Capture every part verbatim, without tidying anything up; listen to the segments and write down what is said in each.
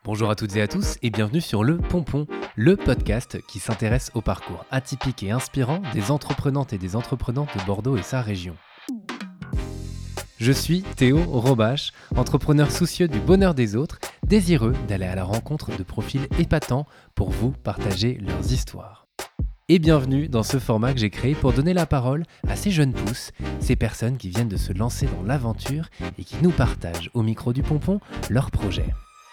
Bonjour à toutes et à tous et bienvenue sur Le Pompon, le podcast qui s'intéresse au parcours atypique et inspirant des entreprenantes et des entrepreneurs de Bordeaux et sa région. Je suis Théo Robache, entrepreneur soucieux du bonheur des autres, désireux d'aller à la rencontre de profils épatants pour vous partager leurs histoires. Et bienvenue dans ce format que j'ai créé pour donner la parole à ces jeunes pousses, ces personnes qui viennent de se lancer dans l'aventure et qui nous partagent au micro du Pompon leurs projets.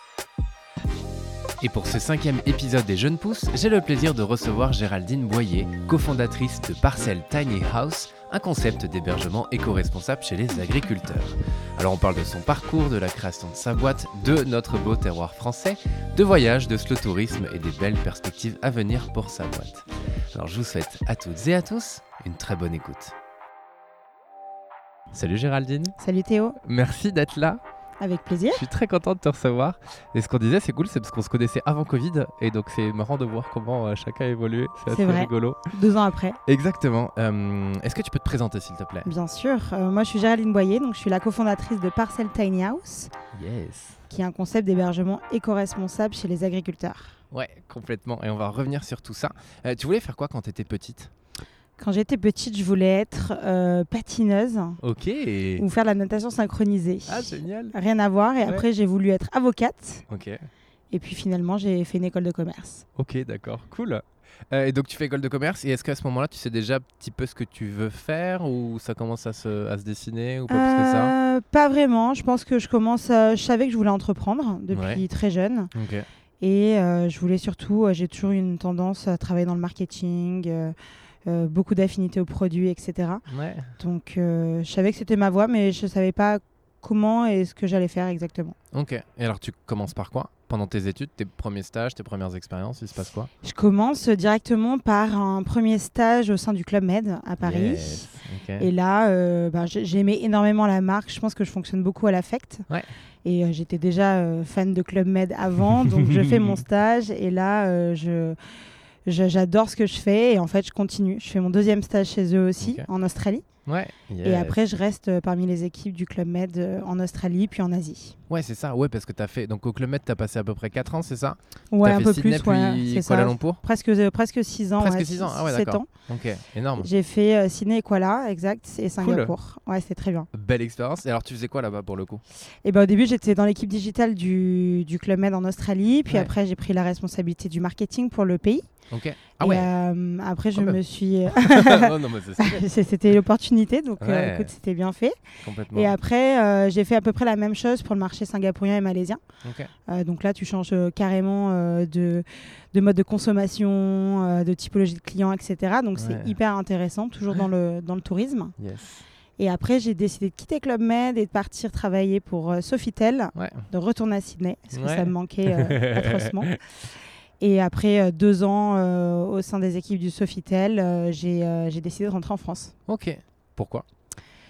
Et pour ce cinquième épisode des Jeunes Pousses, j'ai le plaisir de recevoir Géraldine Boyer, cofondatrice de Parcel Tiny House, un concept d'hébergement éco-responsable chez les agriculteurs. Alors on parle de son parcours, de la création de sa boîte, de notre beau terroir français, de voyages, de slow tourisme et des belles perspectives à venir pour sa boîte. Alors je vous souhaite à toutes et à tous une très bonne écoute. Salut Géraldine. Salut Théo. Merci d'être là. Avec plaisir. Je suis très content de te recevoir. Et ce qu'on disait, c'est cool, c'est parce qu'on se connaissait avant Covid. Et donc, c'est marrant de voir comment euh, chacun a évolué. C'est assez c'est vrai. rigolo. Deux ans après. Exactement. Euh, est-ce que tu peux te présenter, s'il te plaît ? Bien sûr. Euh, moi, je suis Géraldine Boyer. Donc, je suis la cofondatrice de Parcel Tiny House. Yes. Qui est un concept d'hébergement éco-responsable chez les agriculteurs. Ouais, complètement. Et on va revenir sur tout ça. Euh, tu voulais faire quoi quand tu étais petite ? Quand j'étais petite, je voulais être euh, patineuse. Ok. Ou faire de la natation synchronisée. Ah, génial. Rien à voir. Et ouais. après, j'ai voulu être avocate. Ok. Et puis finalement, j'ai fait une école de commerce. Ok, d'accord. Cool. Euh, et donc, tu fais école de commerce. Et est-ce qu'à ce moment-là, tu sais déjà un petit peu ce que tu veux faire ou ça commence à se, à se dessiner ou pas euh, plus que ça ? Pas vraiment. Je pense que je commence. À... Je savais que je voulais entreprendre depuis ouais. très jeune. Ok. Et euh, je voulais surtout. Euh, j'ai toujours eu une tendance à travailler dans le marketing. Euh, Euh, beaucoup d'affinités aux produits, et cetera. Ouais. Donc, euh, je savais que c'était ma voie, mais je ne savais pas comment et ce que j'allais faire exactement. Ok. Et alors, tu commences par quoi ? Pendant tes études, tes premiers stages, tes premières expériences, il se passe quoi ? Je commence directement par un premier stage au sein du Club Med à Paris. Yes. Okay. Et là, euh, bah, j'aimais énormément la marque. Je pense que je fonctionne beaucoup à l'affect. Ouais. Et euh, j'étais déjà euh, fan de Club Med avant, donc je fais mon stage. Et là, euh, je... j'adore ce que je fais et en fait je continue. Je fais mon deuxième stage chez eux aussi, okay. en Australie. Ouais. Yes. Et après je reste euh, parmi les équipes du Club Med euh, en Australie puis en Asie. Ouais, c'est ça. Ouais, parce que t'as fait donc au Club Med, t'as passé à peu près quatre ans, c'est ça ? Ouais, t'as un fait peu Sydney, plus. Ouais, puis c'est Kuala ça. Lumpur. Presque euh, presque six ans. Presque ouais, six ans. Ah ouais, sept d'accord. ans. Ok, énorme. J'ai fait euh, Sydney et Kuala, exact, et Singapour. Cool. Ouais, c'était très bien. Belle expérience. Et alors, tu faisais quoi là-bas pour le coup ? Et ben au début, j'étais dans l'équipe digitale du du Club Med en Australie, puis ouais. après j'ai pris la responsabilité du marketing pour le pays. Ok. Ah ouais. Et euh, après, je Quand me même. suis. non, non, mais c'est c'était l'opportunité, donc ouais. euh, écoute, c'était bien fait. Complètement. Et après, euh, j'ai fait à peu près la même chose pour le marché singapourien et malaisien. Okay. Euh, donc là, tu changes euh, carrément euh, de, de mode de consommation, euh, de typologie de clients, et cetera. Donc ouais. c'est hyper intéressant, toujours dans le, dans le tourisme. Yes. Et après, j'ai décidé de quitter Club Med et de partir travailler pour euh, Sofitel, ouais. de retourner à Sydney, parce que ouais. ça me manquait euh, atrocement. Et après euh, deux ans euh, au sein des équipes du Sofitel, euh, j'ai, euh, j'ai décidé de rentrer en France. Ok. Pourquoi ? Pourquoi ?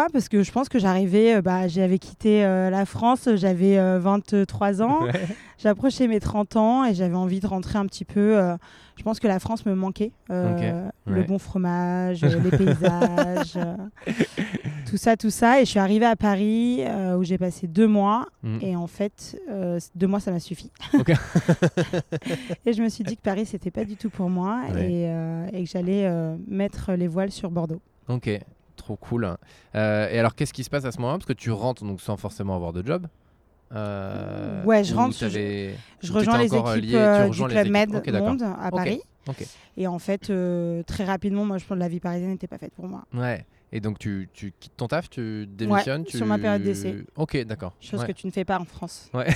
Parce que je pense que j'arrivais, euh, bah, j'avais quitté euh, la France, j'avais euh, vingt-trois ans, ouais. j'approchais mes trente ans et j'avais envie de rentrer un petit peu. Euh, je pense que la France me manquait. Euh, okay. Le ouais. bon fromage, euh, les paysages, euh, tout ça, tout ça. Et je suis arrivée à Paris euh, où j'ai passé deux mois. Mm. Et en fait, euh, deux mois, ça m'a suffi. Okay. Et je me suis dit que Paris, c'était pas du tout pour moi ouais. et, euh, et que j'allais euh, mettre les voiles sur Bordeaux. Ok. Trop cool. Euh, et alors, qu'est-ce qui se passe à ce moment-là ? Parce que tu rentres donc sans forcément avoir de job. Euh, ouais, je rentre. Je, je rejoins les équipes lié, euh, du Club Med okay, Monde à okay. Paris. Okay. Et en fait, euh, très rapidement, moi, je pense que la vie parisienne n'était pas faite pour moi. Ouais. Et donc, tu, tu quittes ton taf, tu démissionnes ouais, tu... sur ma période d'essai. Ok, d'accord. Chose ouais. que tu ne fais pas en France. Ouais.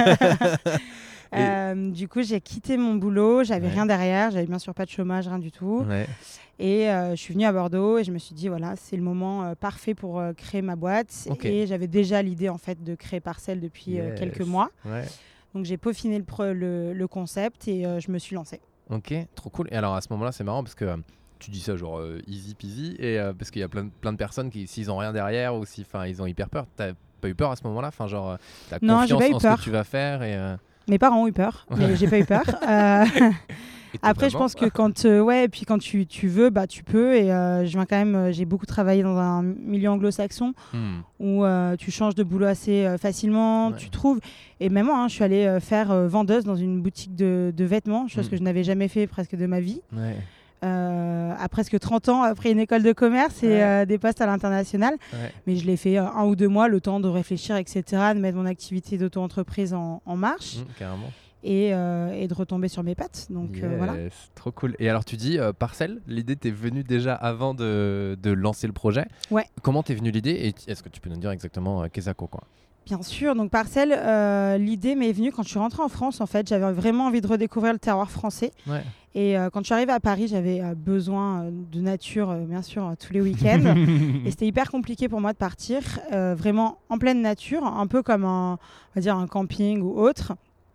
euh, du coup, j'ai quitté mon boulot. J'avais ouais. rien derrière. J'avais bien sûr pas de chômage, rien du tout. Ouais. Et euh, je suis venue à Bordeaux et je me suis dit, voilà, c'est le moment euh, parfait pour euh, créer ma boîte. Okay. Et j'avais déjà l'idée, en fait, de créer Parcel depuis yes. euh, quelques mois. Ouais. Donc, j'ai peaufiné le, pre- le, le concept et euh, je me suis lancée. Ok, trop cool. Et alors, à ce moment-là, c'est marrant parce que euh, tu dis ça genre euh, easy peasy. Et euh, parce qu'il y a plein de, plein de personnes qui, s'ils ont rien derrière ou s'ils ils ont hyper peur, t'as pas eu peur à ce moment-là ? Enfin, genre, euh, t'as non, confiance j'ai pas eu en peur. ce que tu vas faire et, euh... Mes parents ont eu peur, mais j'ai pas eu peur. Euh... profites Après, totalement. je pense que quand, euh, ouais, et puis quand tu, tu veux, bah, tu peux. Et euh, je viens quand même, euh, j'ai beaucoup travaillé dans un milieu anglo-saxon Hmm. où euh, tu changes de boulot assez euh, facilement, Ouais. tu trouves. Et même moi, hein, je suis allée euh, faire euh, vendeuse dans une boutique de, de vêtements, chose Mm. que je n'avais jamais fait presque de ma vie. Ouais. Euh, à presque trente ans, après une école de commerce et Ouais. euh, des postes à l'international. Ouais. Mais je l'ai fait euh, un ou deux mois, le temps de réfléchir, et cetera, de mettre mon activité d'auto-entreprise en, en marche Hmm, carrément. et, euh, et de retomber sur mes pattes. Donc Yes, euh, voilà. trop cool. Et alors tu dis euh, Parcelle, l'idée t'est venue déjà avant de, de lancer le projet. Ouais. Comment t'es venue l'idée et t- est-ce que tu peux nous dire exactement euh, qu'est-ce que ça quoi Bien sûr, donc Parcelle, euh, l'idée m'est venue quand je suis rentrée en France. En fait, j'avais vraiment envie de redécouvrir le terroir français. Ouais. Et euh, quand je suis arrivée à Paris, j'avais euh, besoin euh, de nature, euh, bien sûr, euh, tous les week-ends. Et c'était hyper compliqué pour moi de partir, euh, vraiment en pleine nature, un peu comme un, on va dire un camping ou autre,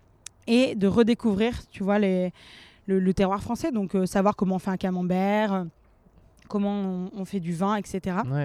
et de redécouvrir, tu vois, les, le, le terroir français. Donc euh, savoir comment on fait un camembert, euh, comment on, on fait du vin, et cetera. Ouais.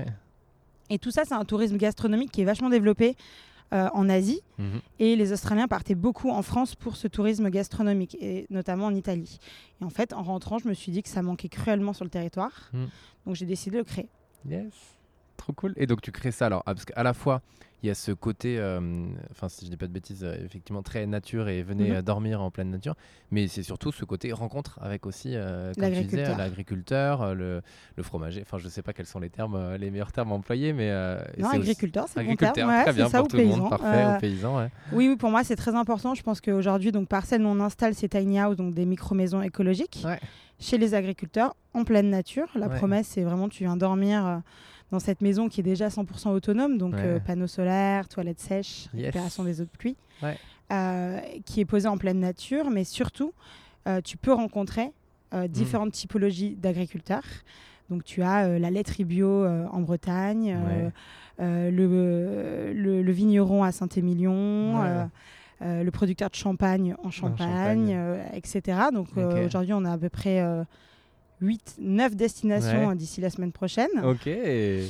Et tout ça, c'est un tourisme gastronomique qui est vachement développé euh, en Asie. Mhm. Et les Australiens partaient beaucoup en France pour ce tourisme gastronomique, et notamment en Italie. Et en fait, en rentrant, je me suis dit que ça manquait cruellement sur le territoire. Mm. Donc j'ai décidé de le créer. Yes. Trop cool. Et donc tu crées ça alors, ah, parce qu'à la fois il y a ce côté, euh, enfin si je dis pas de bêtises, euh, effectivement très nature et venez Mhm. euh, dormir en pleine nature, mais c'est surtout ce côté rencontre avec aussi, euh, comme tu disais, L'agriculteur. l'agriculteur, euh, le, le fromager, enfin je sais pas quels sont les termes, euh, les meilleurs termes employés, mais euh, et Non, c'est aussi- agriculteur, c'est le bon agriculteur, terme. Ouais, très c'est bien ça, pour ou tout le paysan. monde, parfait, Euh, aux paysans, ouais. Oui, oui, pour moi, c'est très important. Je pense qu'aujourd'hui, donc Parcelle, nous, on installe ces tiny houses, donc des micro-maisons écologiques, Ouais. chez les agriculteurs, en pleine nature. La Ouais. promesse, c'est vraiment, tu viens dormir euh, dans cette maison qui est déjà cent pour cent autonome, donc Ouais. euh, panneaux solaires, toilettes sèches, Yes. récupération des eaux de pluie, Ouais. euh, qui est posée en pleine nature, mais surtout, euh, tu peux rencontrer euh, différentes typologies d'agriculteurs. Donc, tu as euh, la laiterie bio euh, en Bretagne, euh, Ouais. euh, le, le, le vigneron à Saint-Émilion, Ouais. euh, euh, le producteur de champagne en Champagne, Champagne. euh, et cetera. Donc, euh, Ok. aujourd'hui, on a à peu près euh, huit neuf destinations Ouais. euh, d'ici la semaine prochaine. Ok. Et,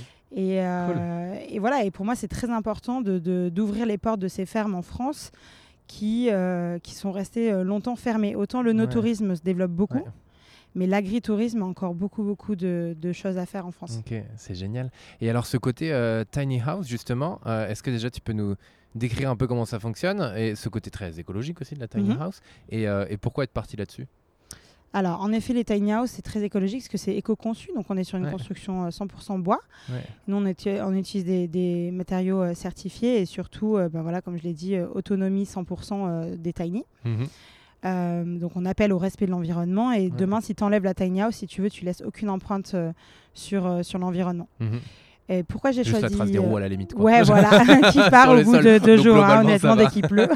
euh, et voilà, et pour moi, c'est très important de, de- d'ouvrir les portes de ces fermes en France qui, euh, qui sont restées euh, longtemps fermées. Autant le Ouais. no-tourisme se développe beaucoup, Ouais. mais l'agritourisme a encore beaucoup, beaucoup de, de choses à faire en France. Ok, c'est génial. Et alors ce côté euh, tiny house justement, euh, est-ce que déjà tu peux nous décrire un peu comment ça fonctionne et ce côté très écologique aussi de la tiny Mhm. house et, euh, et pourquoi être parti là-dessus? Alors, en effet, les tiny houses, c'est très écologique parce que c'est éco-conçu. Donc, on est sur une Ouais. construction euh, cent pour cent bois. Ouais. Nous, on, uti- on utilise des, des matériaux euh, certifiés et surtout, euh, ben voilà, comme je l'ai dit, euh, autonomie cent pour cent euh, des tiny. Mhm. Euh, donc, on appelle au respect de l'environnement. Et Ouais. demain, si tu enlèves la tiny house, si tu veux, tu laisses aucune empreinte euh, sur, euh, sur l'environnement. Mhm. Et pourquoi j'ai Juste choisi... la trace des euh, roues à la limite. Quoi. Ouais, voilà, qui part Sur au le bout sol. de deux Donc, jours, hein, globalement, honnêtement, ça dès va. qu'il pleut.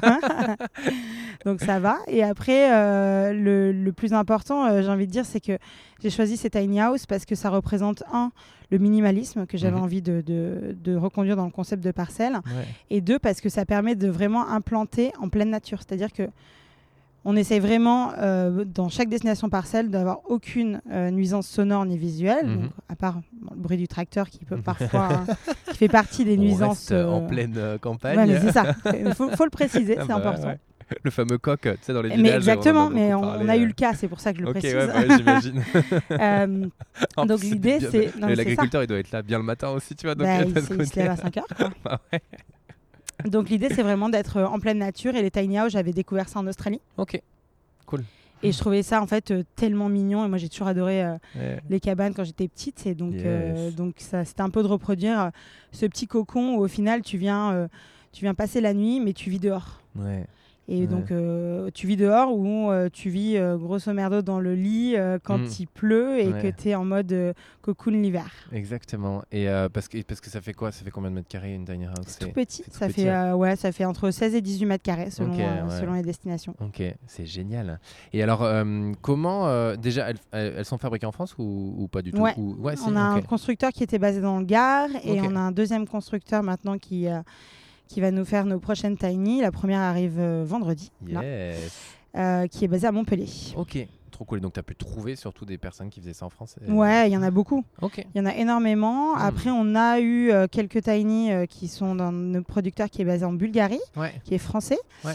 Donc ça va. Et après, euh, le, le plus important, euh, j'ai envie de dire, c'est que j'ai choisi ces tiny house parce que ça représente, un, le minimalisme que j'avais Mhm. envie de, de, de reconduire dans le concept de parcelle, Ouais. et deux, parce que ça permet de vraiment implanter en pleine nature. C'est-à-dire que on essaye vraiment, euh, dans chaque destination parcelle, d'avoir aucune euh, nuisance sonore ni visuelle, Mhm. donc, à part bon, le bruit du tracteur qui peut parfois, hein, qui fait partie des On nuisances. reste en euh, pleine euh, campagne. Ouais, mais c'est ça. Il faut, faut le préciser, Ah c'est bah, important. ouais. Le fameux coq, tu sais, dans les Mais villages. exactement, on en a mais beaucoup on, parlé, on a eu euh. le cas, c'est pour ça que je le Ok, précise. ouais, bah, j'imagine. Euh, En donc plus, l'idée, bien- c'est- non, mais Et c'est l'agriculteur, il doit être là bien le matin aussi, tu vois. Donc, bah, il y a il, pas ce se- il se côté. lève à cinq heures. Quoi. Bah ouais. Donc l'idée, c'est vraiment d'être euh, en pleine nature. Et les tiny house, j'avais découvert ça en Australie. Ok, cool. Et je trouvais ça en fait euh, tellement mignon. Et moi, j'ai toujours adoré euh, Ouais. les cabanes quand j'étais petite. Et donc, Yes. euh, donc ça, c'était un peu de reproduire euh, ce petit cocon où au final, tu viens, euh, tu viens passer la nuit, mais tu vis dehors. Ouais. Et Ouais. donc, euh, tu vis dehors ou euh, tu vis euh, grosso merdo dans le lit euh, quand Mm. il pleut et Ouais. que tu es en mode euh, cocoon l'hiver. Exactement. Et euh, parce, que, parce que ça fait quoi? Ça fait combien de mètres carrés une tiny house? C'est tout petit. c'est tout Ça, petit, fait, ouais. euh, ouais, ça fait entre seize et dix-huit mètres carrés selon, Ok, euh, ouais. selon les destinations. Ok, c'est génial. Et alors, euh, comment euh, déjà elles, elles, elles sont fabriquées en France ou, ou pas du tout? Ouais. Ou, ouais si, On a ok. un constructeur qui était basé dans le Gard et Ok. on a un deuxième constructeur maintenant qui, euh, qui va nous faire nos prochaines tiny. La première arrive euh, vendredi, là, Yes. euh, qui est basé à Montpellier. Ok, Trop cool. Et donc, tu as pu trouver surtout des personnes qui faisaient ça en France et... Ouais, il y en a beaucoup. Ok. Il y en a énormément. Mmh. Après, on a eu euh, quelques tiny euh, qui sont dans notre producteur qui est basé en Bulgarie, ouais. qui est français. Ouais.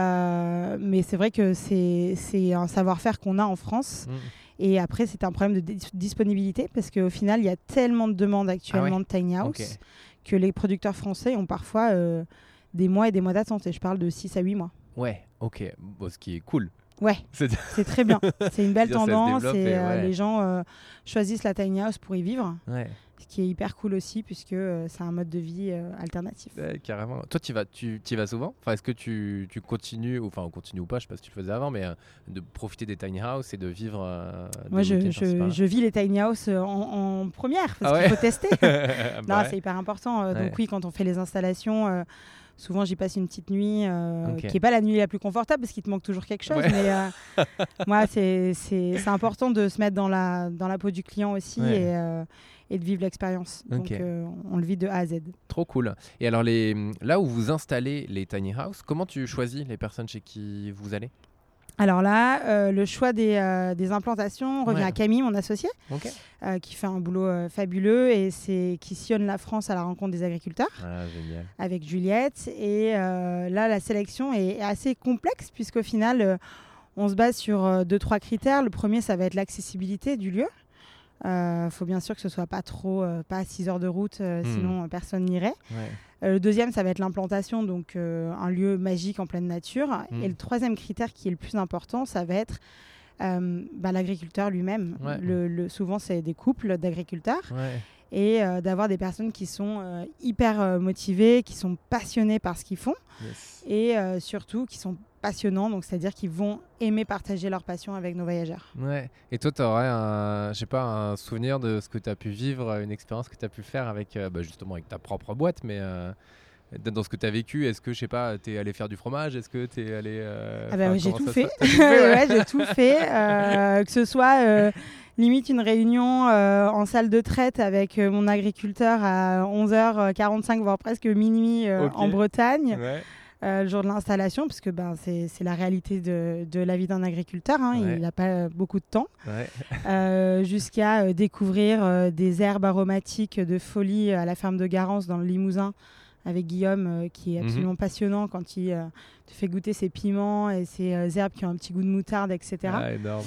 Euh, mais c'est vrai que c'est, c'est un savoir-faire qu'on a en France. Mmh. Et après, c'est un problème de dis- disponibilité parce qu'au final, il y a tellement de demandes actuellement ah ouais. de tiny house okay. que les producteurs français ont parfois euh, des mois et des mois d'attente. Et je parle de six à huit mois. Ouais, ok. Bon, ce qui est cool. Ouais, c'est, c'est très bien. C'est une belle tendance et, et euh, ouais. les gens euh, choisissent la tiny house pour y vivre. Ouais. Ce qui est hyper cool aussi puisque euh, c'est un mode de vie euh, alternatif. Ouais, carrément. Toi, tu vas, tu y vas souvent. Enfin, est-ce que tu, tu continues, ou, enfin, on continue ou pas, je sais pas si tu le faisais avant, mais euh, de profiter des tiny house et de vivre. Euh, Moi, je, je, je vis les tiny house en, en première parce ah ouais. qu'il faut tester. bah non, ouais. c'est hyper important. Euh, ouais. Donc oui, quand on fait les installations. Euh, Souvent, j'y passe une petite nuit euh, okay. qui n'est pas la nuit la plus confortable parce qu'il te manque toujours quelque chose. Ouais. Mais euh, moi, c'est, c'est, c'est important de se mettre dans la, dans la peau du client aussi ouais. et, euh, et de vivre l'expérience. Okay. Donc, euh, on le vit de A à Z. Trop cool. Et alors, les, là où vous installez les tiny house, comment tu choisis les personnes chez qui vous allez ? Alors là, euh, le choix des, euh, des implantations revient ouais. à Camille, mon associé, okay. euh, qui fait un boulot euh, fabuleux et c'est, qui sillonne la France à la rencontre des agriculteurs ah, génial. Avec Juliette. Et euh, là, la sélection est assez complexe puisqu'au final, euh, on se base sur euh, deux, trois critères. Le premier, ça va être l'accessibilité du lieu. Il euh, faut bien sûr que ce soit pas trop, euh, pas six heures de route, euh, mmh. sinon euh, personne n'irait. Ouais. Euh, le deuxième, ça va être l'implantation, donc euh, un lieu magique en pleine nature. Mmh. Et le troisième critère qui est le plus important, ça va être euh, bah, l'agriculteur lui-même. Ouais. Le, le, souvent, c'est des couples d'agriculteurs. Ouais. Et euh, d'avoir des personnes qui sont euh, hyper euh, motivées, qui sont passionnées par ce qu'ils font. Yes. Et euh, surtout, qui sont passionnants, donc c'est-à-dire qu'ils vont aimer partager leur passion avec nos voyageurs. Ouais. Et toi, tu aurais un, je sais pas, un souvenir de ce que tu as pu vivre, une expérience que tu as pu faire avec, euh, bah, justement avec ta propre boîte, mais euh, dans ce que tu as vécu, est-ce que, je sais pas, tu es allé faire du fromage ? Est-ce que tu es allé... Euh, ah bah oui, j'ai tout fait. tout fait ouais. ouais, j'ai tout fait. Euh, que ce soit... Euh, limite une réunion euh, en salle de traite avec euh, mon agriculteur à onze heures quarante-cinq, voire presque minuit euh, okay. en Bretagne. Ouais. Euh, le jour de l'installation, parce que ben, c'est, c'est la réalité de, de la vie d'un agriculteur, hein, ouais. il n'a pas beaucoup de temps, ouais. euh, jusqu'à euh, découvrir euh, des herbes aromatiques de folie à la ferme de Garance dans le Limousin, avec Guillaume, euh, qui est absolument mm-hmm. passionnant quand il euh, te fait goûter ses piments et ses euh, herbes qui ont un petit goût de moutarde, et cetera. Ah, énorme.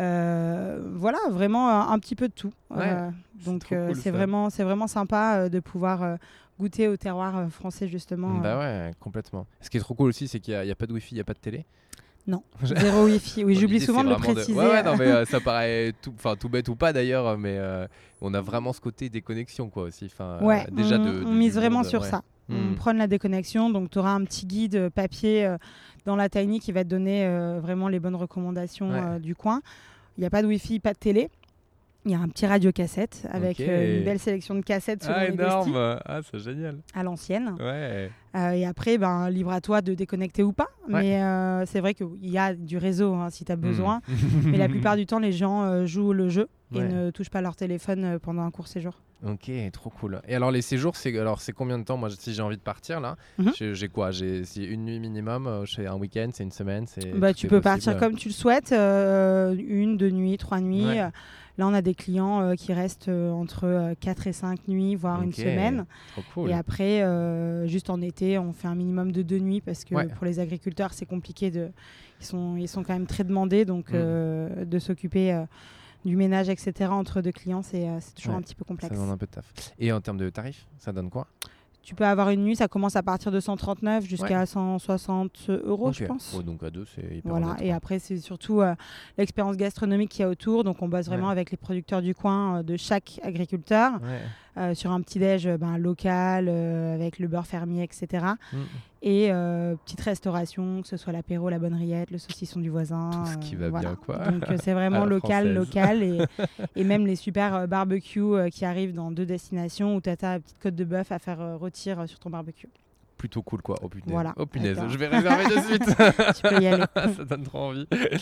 Euh, voilà, vraiment un, un petit peu de tout. Ouais, euh, donc c'est, euh, cool, c'est, vraiment, c'est vraiment sympa euh, de pouvoir... Euh, goûter au terroir euh, français justement. Bah euh. ouais, complètement. Ce qui est trop cool aussi, c'est qu'il n'y a, a pas de wifi, il n'y a pas de télé. Non, zéro wifi. Oui, bon, j'oublie souvent de le préciser. De... Ouais, ouais, non, mais euh, ça paraît tout, tout bête ou pas d'ailleurs, mais euh, on a vraiment ce côté déconnexion quoi aussi. Ouais, euh, déjà on, de, on de, mise vraiment monde, sur ouais. ça. Mmh. On prône la déconnexion, donc tu auras un petit guide papier euh, dans la Tiny qui va te donner euh, vraiment les bonnes recommandations ouais. euh, du coin. Il n'y a pas de wifi, pas de télé. Il y a un petit radiocassette avec okay. euh, une belle sélection de cassettes selon ah, les énorme. Ah, c'est génial. À l'ancienne. Ouais. Euh, et après, ben, libre à toi de déconnecter ou pas. Ouais. Mais euh, c'est vrai qu'il y a du réseau hein, si tu as besoin. Mmh. Mais la plupart du temps, les gens euh, jouent le jeu et ouais. ne touchent pas leur téléphone euh, pendant un court séjour. Ok, trop cool. Et alors les séjours, c'est, alors, c'est combien de temps ? Moi, si j'ai envie de partir là, mmh. j'ai, j'ai quoi ? J'ai c'est une nuit minimum, euh, j'ai un week-end, c'est une semaine c'est, bah, Tu peux possible. partir comme tu le souhaites, euh, une, deux nuits, trois nuits. Ouais. Là, on a des clients euh, qui restent euh, entre euh, quatre et cinq nuits, voire okay. une semaine. Trop cool. Et après, euh, juste en été, on fait un minimum de deux nuits parce que ouais. pour les agriculteurs, c'est compliqué. De... Ils, sont, ils sont quand même très demandés, donc mmh. euh, de s'occuper euh, du ménage, et cetera entre deux clients, c'est, euh, c'est toujours ouais. un petit peu complexe. Ça demande un peu de taf. Et en termes de tarifs, ça donne quoi ? Tu peux avoir une nuit, ça commence à partir de cent trente-neuf jusqu'à ouais. cent soixante euros, okay. je pense. Ouais, donc à deux, c'est hyper Voilà, honnête, et après, c'est surtout euh, l'expérience gastronomique qu'il y a autour. Donc, on bosse vraiment ouais. avec les producteurs du coin euh, de chaque agriculteur ouais. euh, sur un petit déj ben, local, euh, avec le beurre fermier, et cetera. Mm. Et euh, petite restauration, que ce soit l'apéro, la bonne rillette, le saucisson du voisin. Tout ce qui va euh, voilà. bien, quoi. Donc, euh, c'est vraiment local, local. Et, et même les super euh, barbecues euh, qui arrivent dans deux destinations où tu as ta petite côte de bœuf à faire euh, rôtir euh, sur ton barbecue. Plutôt cool quoi, oh punaise, voilà. oh, punaise. Je vais réserver de suite. Tu peux y aller. Ça donne trop envie.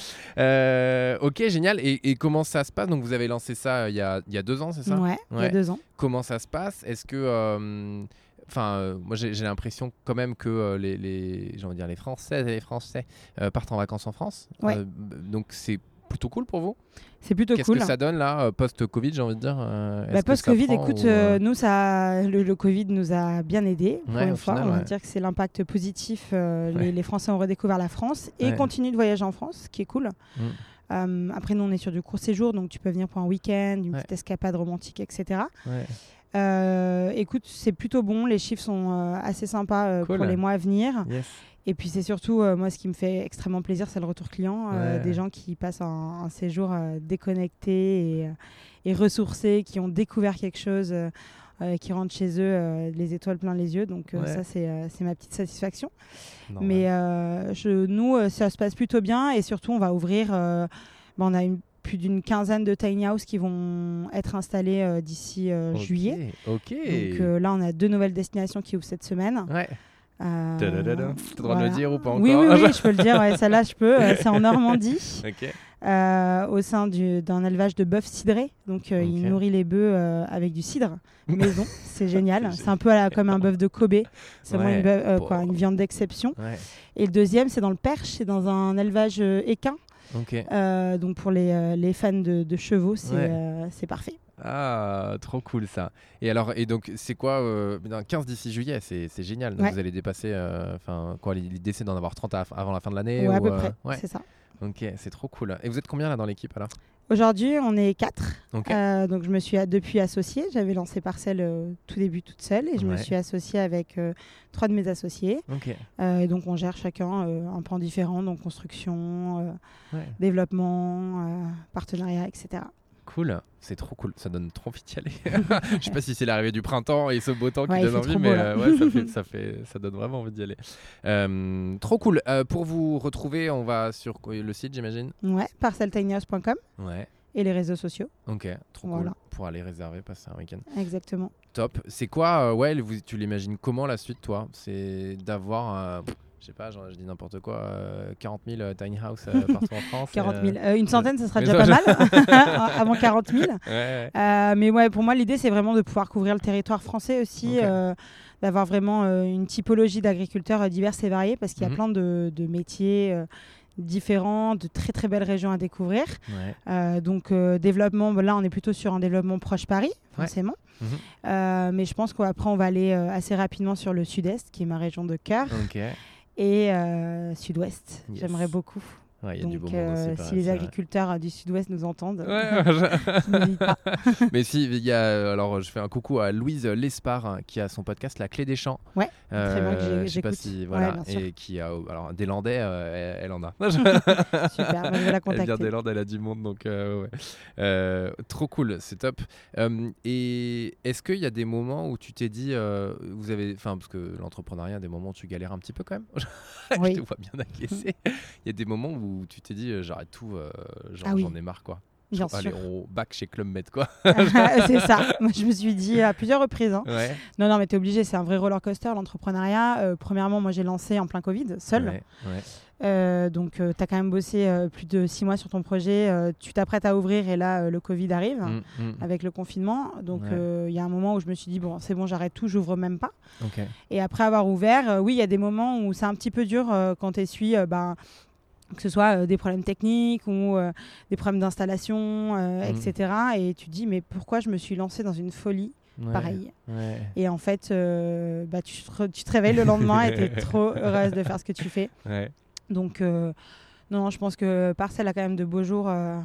Euh, ok, génial. Et, et comment ça se passe ? Donc vous avez lancé ça il y a, y a deux ans, c'est ça ? Ouais, il ouais. y a deux ans. Comment ça se passe ? Est-ce que... Euh, Enfin, euh, moi j'ai, j'ai l'impression quand même que euh, les, les, j'ai envie de dire les Françaises et les Français euh, partent en vacances en France. Ouais. Euh, donc c'est plutôt cool pour vous? C'est plutôt Qu'est-ce cool. que ça donne là, post-Covid, j'ai envie de dire euh, Bah, post-Covid, écoute, ou... euh, nous, ça, le, le Covid nous a bien aidés. Pour Ouais, une au fois, final, on va ouais. dire que c'est l'impact positif. Euh, Ouais. les, les Français ont redécouvert la France et Ouais. continuent de voyager en France, ce qui est cool. Mm. Euh, après, nous, on est sur du court séjour, donc tu peux venir pour un week-end, une Ouais. petite escapade romantique, et cetera. Ouais. Euh, écoute, c'est plutôt bon. Les chiffres sont euh, assez sympas euh, Cool. pour les mois à venir. Yes. Et puis, c'est surtout, euh, moi, ce qui me fait extrêmement plaisir, c'est le retour client. Euh, Ouais. des gens qui passent un, un séjour euh, déconnecté et, euh, et ressourcés, qui ont découvert quelque chose, euh, euh, qui rentrent chez eux euh, les étoiles plein les yeux. Donc, euh, Ouais. ça, c'est, euh, c'est ma petite satisfaction. Normal. Mais euh, je, nous, euh, ça se passe plutôt bien. Et surtout, on va ouvrir... euh, bah, on a une, plus d'une quinzaine de tiny house qui vont être installés euh, d'ici euh, Ok, juillet. Ok. Donc euh, là, on a deux nouvelles destinations qui ouvrent cette semaine. Ouais. Euh, T'as le droit de voilà. le dire ou pas encore? Oui, oui, oui, je peux le dire. Ouais, celle-là, je peux. Euh, c'est en Normandie, Ok. euh, au sein du, d'un élevage de bœufs cidrés. Donc, euh, il Ok. nourrit les bœufs euh, avec du cidre maison. C'est génial. C'est C'est un peu à la- comme un bœuf de Kobe. C'est vraiment Ouais. une, bœuf- euh, Bon. quoi, une viande d'exception. Ouais. Et le deuxième, c'est dans le Perche. C'est dans un élevage euh, équin. Ok. Euh, donc, pour les, euh, les fans de, de chevaux, c'est, Ouais. euh, c'est parfait. Ah, trop cool ça. Et alors, et donc, c'est quoi euh, non, quinze d'ici juillet, c'est, c'est génial. Donc, Ouais. vous allez dépasser. Enfin, euh, quoi, l'idée c'est d'en avoir trente à- avant la fin de l'année Ouais, à ou, peu euh, près. Ouais. C'est ça. Ok, c'est trop cool. Et vous êtes combien là dans l'équipe alors? Aujourd'hui, on est quatre. Ok. Euh, donc, je me suis a- depuis associée. J'avais lancé Parcelle euh, tout début toute seule et je me Ouais. suis associée avec euh, trois de mes associés. Ok. Euh, et donc, on gère chacun euh, un pan différent, donc construction, euh, Ouais. développement, euh, partenariat, et cetera. Cool, c'est trop cool, ça donne trop envie d'y aller. Je sais pas si c'est l'arrivée du printemps et ce beau temps qui Ouais, il donne fait envie, trop mais beau, là. euh, ouais, ça, fait, ça, fait, ça donne vraiment envie d'y aller. Euh, trop cool. Euh, pour vous retrouver, on va sur quoi, le site, j'imagine? Ouais, parcelle tiny house point com Ouais. et les réseaux sociaux. Ok, trop Voilà. cool. Pour aller réserver, passer un week-end. Exactement. Top. C'est quoi, euh, ouais, vous, tu l'imagines comment la suite, toi? C'est d'avoir, euh, pff, je sais pas, genre, je dis n'importe quoi, euh, quarante mille euh, tiny house euh, partout en France. quarante euh, mille. Euh, une centaine, ça sera mais déjà ça, pas mal, avant quarante mille. Ouais, ouais. Euh, mais ouais, pour moi, l'idée, c'est vraiment de pouvoir couvrir le territoire français aussi, Ok. euh, d'avoir vraiment euh, une typologie d'agriculteurs euh, diverses et variées, parce qu'il y a Mhm. plein de, de métiers euh, différents, de très très belles régions à découvrir. Ouais. Euh, donc, euh, développement, bah, là, on est plutôt sur un développement proche Paris, forcément. Mhm. Euh, mais je pense qu'après, on va aller euh, assez rapidement sur le sud-est, qui est ma région de cœur, Ok. et euh, sud-ouest. Yes. J'aimerais beaucoup. Ouais, il y a du Donc, beau monde euh, aussi. par si là, les c'est vrai. agriculteurs euh, du sud-ouest nous entendent, Ouais, ouais, je- n'hésite pas. Mais si, il y a, alors je fais un coucou à Louise Lespard hein, qui a son podcast La Clé des Champs. Ouais, très bien que j'ai- je sais pas j'écoute. si, Ouais, voilà, bien sûr. et qui a, alors des Landais, euh, elle, elle en a. Super, bah, je vais la Elle contacter. vient des Landes, elle a du monde, donc euh, ouais. Euh, trop cool, c'est top. Euh, et est-ce qu'il y a des moments où tu t'es dit, euh, vous avez, enfin parce que l'entrepreneuriat, des moments où tu galères un petit peu quand même. Oui. Je te vois bien acquiescer. Il y a des moments où tu t'es dit, euh, j'arrête tout, euh, genre Ah oui. j'en ai marre quoi. Bien Allez, sûr. on back chez Club Med quoi. C'est ça. Moi, je me suis dit à plusieurs reprises. hein. Ouais. Non, non, mais t'es obligé. C'est un vrai roller coaster, l'entrepreneuriat. Euh, premièrement, moi, j'ai lancé en plein Covid, seule. Ouais, ouais. Euh, donc, euh, t'as quand même bossé euh, plus de six mois sur ton projet. Euh, tu t'apprêtes à ouvrir et là, euh, le Covid arrive Mm, mm. avec le confinement. Donc, il Ouais. y a un moment où je me suis dit, bon, c'est bon, j'arrête tout, j'ouvre même pas. Ok. Et après avoir ouvert, euh, oui, il y a des moments où c'est un petit peu dur euh, quand tu essuies, euh, ben, que ce soit euh, des problèmes techniques ou euh, des problèmes d'installation, euh, Mm. et cetera. Et tu te dis, mais pourquoi je me suis lancée dans une folie Ouais, pareille? Ouais. Et en fait, euh, bah, tu, te re- tu te réveilles le lendemain et tu es trop heureuse de faire ce que tu fais. Ouais. Donc, euh, non, non, je pense que Parcelle a quand même de beaux jours euh,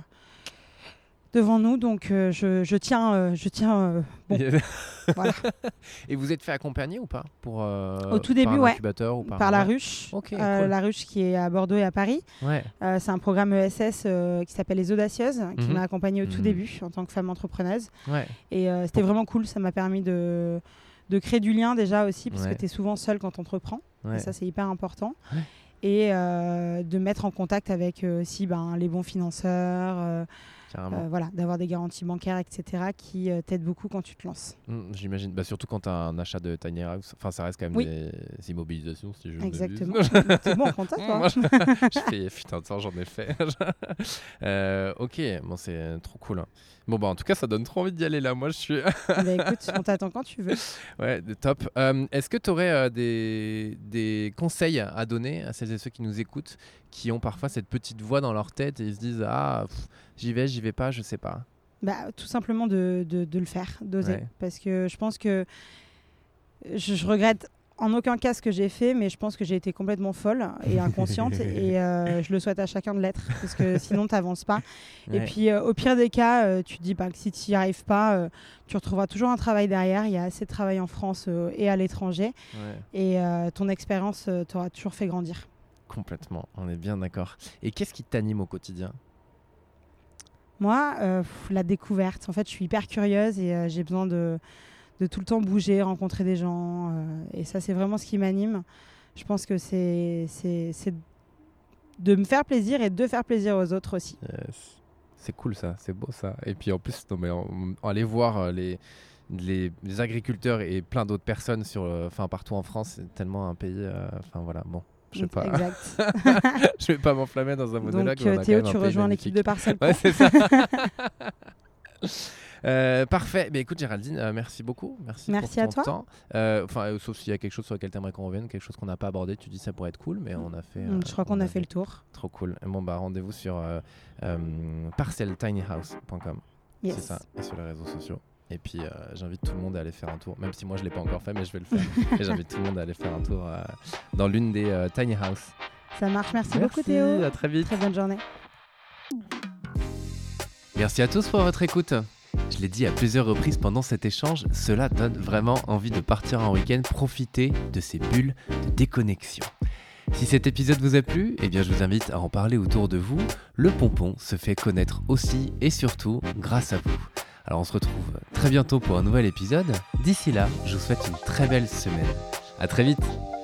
devant nous. Donc, euh, je, je tiens, euh, je tiens euh, bon, voilà. Et vous êtes fait accompagner ou pas pour euh, Au tout par début, un ouais. incubateur ou par, par la ouais. ruche. Ok, Euh, cool. La ruche qui est à Bordeaux et à Paris. Ouais. Euh, c'est un programme E S S euh, qui s'appelle Les Audacieuses, qui Mhm. m'a accompagnée au tout Mhm. début en tant que femme entrepreneuse. Ouais. Et euh, c'était vraiment cool. Ça m'a permis de, de créer du lien déjà aussi, parce Ouais. que tu es souvent seule quand tu entreprends. Ouais. Et ça, c'est hyper important. Ouais. Et euh, de mettre en contact avec euh, aussi ben, les bons financeurs, euh, Carrément. euh, voilà, d'avoir des garanties bancaires, et cetera, qui euh, t'aident beaucoup quand tu te lances. Mm, j'imagine. Bah, surtout quand tu as un achat de tiny house. Enfin, ça reste quand même Oui. des immobilisations, si je ne Exactement. m'abuse. C'est bon, compte ça, toi. Moi, je, je fais putain de temps, j'en ai fait. Euh, ok, bon, c'est trop cool. hein. Bon, bah, en tout cas, ça donne trop envie d'y aller là. Moi, je suis. Bah, écoute, on t'attend quand tu veux. Ouais, de- top. Euh, Est-ce que tu aurais des, des conseils à donner à celles et ceux qui nous écoutent, qui ont parfois cette petite voix dans leur tête et ils se disent ah pff, j'y vais, j'y vais pas, je sais pas. Bah, tout simplement de, de, de le faire, d'oser. Ouais. Parce que je pense que je, je regrette en aucun cas ce que j'ai fait, mais je pense que j'ai été complètement folle et inconsciente et euh, je le souhaite à chacun de l'être parce que sinon tu n'avances pas. Ouais. Et puis euh, au pire des cas, euh, tu te dis bah, que si tu n'y arrives pas, euh, tu retrouveras toujours un travail derrière. Il y a assez de travail en France euh, et à l'étranger. Ouais. Et euh, ton expérience euh, t'aura toujours fait grandir. Complètement, on est bien d'accord. Et qu'est-ce qui t'anime au quotidien ? Moi, euh, pff, la découverte. En fait, je suis hyper curieuse et euh, j'ai besoin de... de tout le temps bouger, rencontrer des gens. Euh, et ça, c'est vraiment ce qui m'anime. Je pense que c'est, c'est, c'est de me faire plaisir et de faire plaisir aux autres aussi. Yes. C'est cool ça, c'est beau ça. Et puis en plus, non, mais on, on aller voir les, les, les agriculteurs et plein d'autres personnes sur, enfin, partout en France, c'est tellement un pays... Enfin euh, voilà, bon. Je sais pas. Exact. Je vais pas m'enflammer dans un monologue. Donc euh, Théo, tu rejoins l'équipe de Parcelles. Ouais, c'est ça. Euh, parfait. Mais écoute Géraldine, euh, merci beaucoup. Merci, merci pour ton à toi. temps. Euh, enfin, sauf s'il y a quelque chose sur lequel tu aimerais qu'on revienne, quelque chose qu'on n'a pas abordé, tu dis ça pourrait être cool, mais on a fait. Euh, Je crois qu'on a fait le tour. Trop cool. Et bon bah rendez-vous sur euh, euh, parcelle tiny house point com. Yes. C'est ça. Et sur les réseaux sociaux. Et puis euh, j'invite tout le monde à aller faire un tour, même si moi je l'ai pas encore fait, mais je vais le faire. Et j'invite tout le monde à aller faire un tour euh, dans l'une des euh, tiny house. Ça marche. Merci, merci beaucoup Théo. À très vite. Très bonne journée. Merci à tous pour votre écoute. Je l'ai dit à plusieurs reprises pendant cet échange, cela donne vraiment envie de partir en week-end, profiter de ces bulles de déconnexion. Si cet épisode vous a plu, eh bien je vous invite à en parler autour de vous. Le pompon se fait connaître aussi et surtout grâce à vous. Alors on se retrouve très bientôt pour un nouvel épisode. D'ici là, je vous souhaite une très belle semaine. À très vite.